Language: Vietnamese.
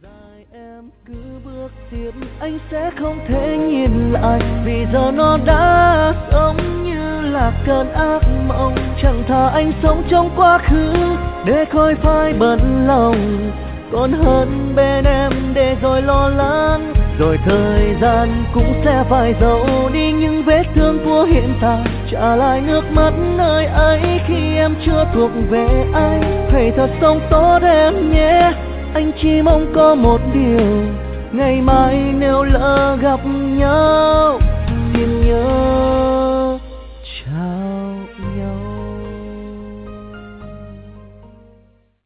Em cứ bước tiếp anh sẽ không thể nhìn lại, vì giờ nó đã giống như là cơn ác mộng. Chẳng thà anh sống trong quá khứ để khỏi phải bận lòng, còn hơn bên em để rồi lo lắng. Rồi thời gian cũng sẽ phải dẫu đi những vết thương của hiện tại, trả lại nước mắt nơi ấy khi em chưa thuộc về anh. Hãy thật sống tốt em nhé, anh chỉ mong có một điều, ngày mai nếu lỡ gặp nhau